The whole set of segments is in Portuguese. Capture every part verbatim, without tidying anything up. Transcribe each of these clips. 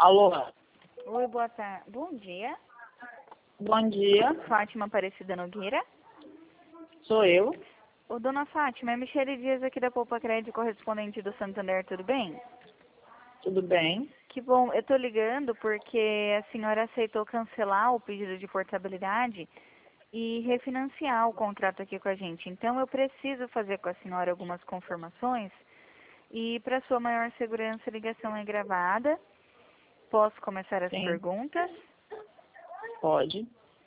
Alô? Oi, boa tarde. Bom dia. Bom dia, Fátima Aparecida Nogueira. sou eu. Ô, dona Fátima, é Michele Dias aqui da Poupa Crédito, correspondente do Santander, tudo bem? Tudo bem? Que bom, eu tô ligando porque a senhora aceitou cancelar o pedido de portabilidade e refinanciar o contrato aqui com a gente. Então, eu preciso fazer com a senhora algumas confirmações e, para sua maior segurança, a ligação é gravada. Posso começar as Sim, perguntas? pode.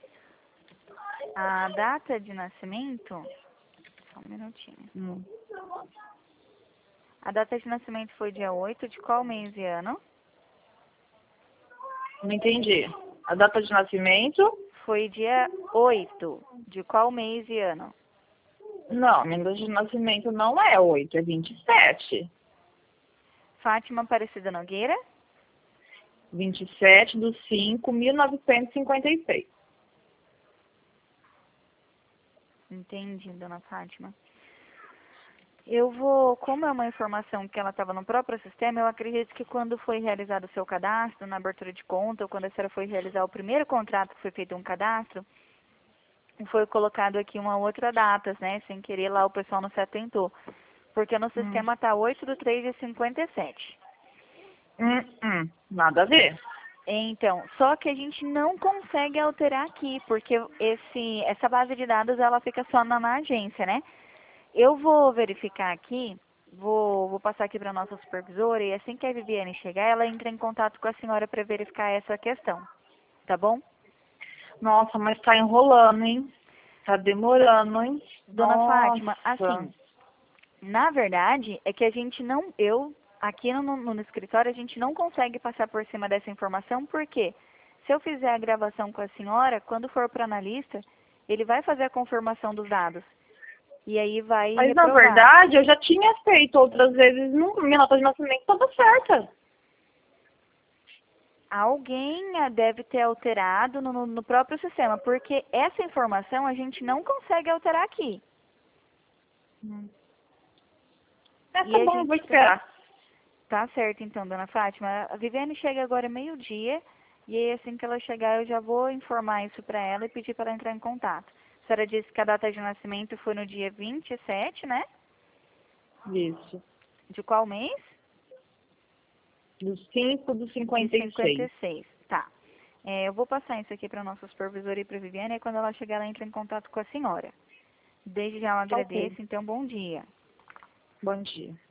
A data de nascimento... Só um minutinho. Hum. A data de nascimento foi dia oito de qual mês e ano? Não entendi. A data de nascimento? Foi dia oito de qual mês e ano? Não, minha data de nascimento não é oito, é vinte e sete. Fátima Aparecida Nogueira? vinte e sete de cinco de mil novecentos e cinquenta e seis. Entendi, dona Fátima. Eu vou, como é uma informação que ela estava no próprio sistema, eu acredito que quando foi realizado o seu cadastro, na abertura de conta, ou quando a senhora foi realizar o primeiro contrato que foi feito um cadastro, foi colocado aqui uma outra data, né? Sem querer lá o pessoal não se atentou. Porque no Hum. sistema está oito de três de cinquenta e sete. Hum, hum, nada a ver. Então, só que a gente não consegue alterar aqui, porque esse, essa base de dados ela fica só na, na agência, né? Eu vou verificar aqui, vou, vou passar aqui para a nossa supervisora e assim que a Viviane chegar, ela entra em contato com a senhora para verificar essa questão, tá bom? Nossa, mas tá enrolando, hein? Tá demorando, hein? Dona Fátima, Nossa. assim, na verdade é que a gente não, eu aqui no, no, no escritório a gente não consegue passar por cima dessa informação, porque se eu fizer a gravação com a senhora, quando for para o analista, ele vai fazer a confirmação dos dados. E aí vai Mas na reprovar. verdade eu já tinha feito outras vezes, não, minha nota de nascimento estava certa. Alguém ah, deve ter alterado no, no- no próprio sistema, porque essa informação a gente não consegue alterar aqui. Hum. É, E tá a bom, eu vou gente esperar. tá certo então, dona Fátima. A Viviane chega agora meio-dia e aí assim que ela chegar eu já vou informar isso para ela e pedir para ela entrar em contato. A senhora disse que a data de nascimento foi no dia vinte e sete, né? Isso. De qual mês? Do cinco do De cinquenta e cinquenta seis. e seis. Tá. É, eu vou passar isso aqui para nossa supervisora e para a Viviane e quando ela chegar ela entra em contato com a senhora. Desde já eu Ok. agradeço, então bom dia. Bom dia.